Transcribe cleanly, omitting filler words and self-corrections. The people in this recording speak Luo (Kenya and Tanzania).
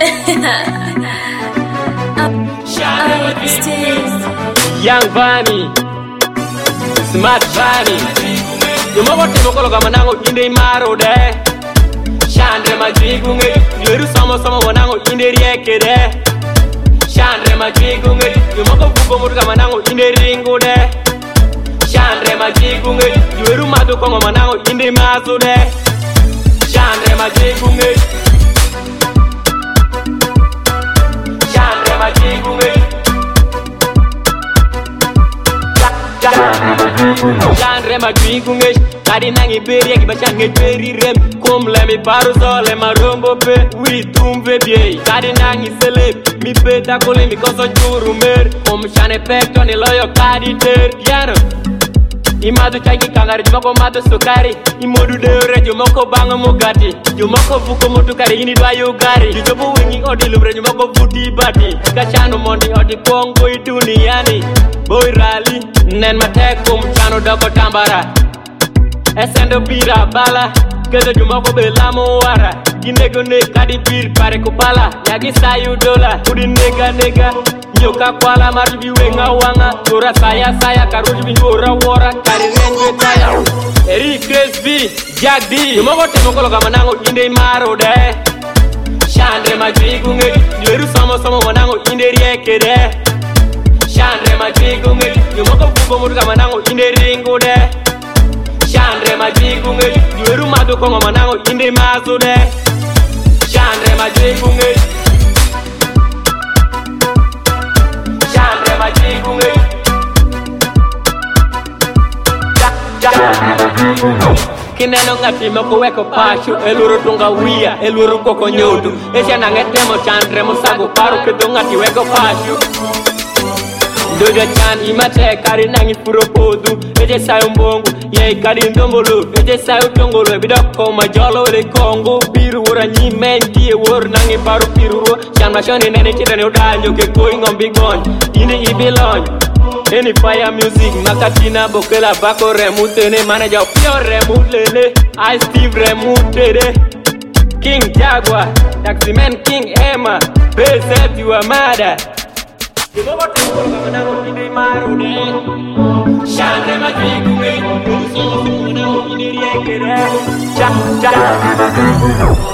Young Vani, Smart Vani. You know what you call a manango in the maro there. Shandre Majigunge, you some wanango in the rieke there. Shandre Majigunge, you moko buko manango in the ringo there. Shandre Majigunge, you madu como manango in the mazo there. Shandre Majigunge, Shandre Majigunge. Genre Majigunge, Kadi nangi beri ki bachange beri rem. Kum le mi paruso le marombo pe. We tumve bie. Kadi nangi seleb. Mi peta kule mi koso churu mer. Shane pekto ni loyo kadi ter. Piano. Imadu chaki kangari jumoko matu sukari. Imodu deore jumoko bango mugati. Jumoko fuko mutukari ini dwa yugari. Jujobu wingi odi lumre jumoko futi bati. Kachano mondi odi kongo iduniani. Boy rally, nen mateko mchano doko tambara. Esendo bira bala, kede jumoko belamo wara. Ginego ne kadi bir pare kupala. Yagi sayu dola, udi nega. Nyoka kwala marubi wenga wanga. Tora saya karubi wora wora. Kari renje taya. Eri Cresby, Jack D. Jumoko temoko loka manango inde maro de. Shandre Majigunge, yeru somo manango inde rieke de. Shandre Majigunge, you moko buko muruka manango inde ringo de. Shandre Majigunge, you eru madu kongo manango inde mazo de. Shandre Majigunge, Shandre Majigunge. Kineno ngati moko weko pashu, eluru tunga wia, eluru koko nyodu. Esha nangetemo Shandre musago paru kedo ngati weko pashu. Doja chan imate kari nangi puro podu. Eje sayo mbongu, ye kari ndombolo. Eje sayo tongolo, bidoko majolo le kongo. Biru wora nyimenti e wor nangi paru piruro. Chan mashoni nene chita ne udanyo ke going on big on. Ini ibilon. Any fire music, makatina bokela bako remute ne manager pure remute le. I Steve remute de. King Jaguar, Taxi Man King Emma. Bezet you a mother. You know what I'm going to do, my Shandre Majigunge, you so in the